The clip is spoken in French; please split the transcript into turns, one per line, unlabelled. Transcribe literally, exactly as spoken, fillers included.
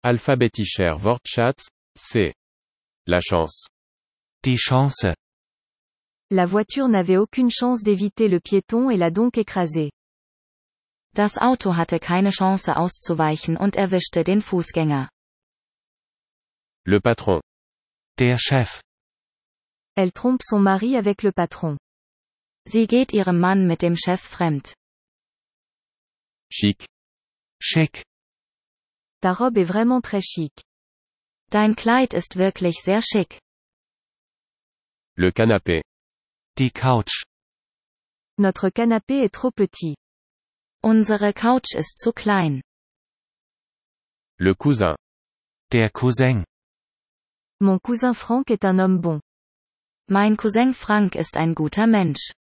Alphabetischer Wortschatz, C. La chance.
Die Chance.
La voiture n'avait aucune chance d'éviter le piéton et l'a donc écrasé.
Das Auto hatte keine Chance auszuweichen und erwischte den Fußgänger.
Le patron.
Der Chef.
Elle trompe son mari avec le patron.
Sie geht ihrem Mann mit dem Chef fremd.
Chic.
Schick.
Ta robe est vraiment très chic.
Dein Kleid ist wirklich sehr schick.
Le canapé.
Die Couch.
Notre canapé est trop petit.
Unsere Couch ist zu klein.
Le cousin.
Der Cousin.
Mon cousin Frank est un homme bon.
Mein Cousin Frank ist ein guter Mensch.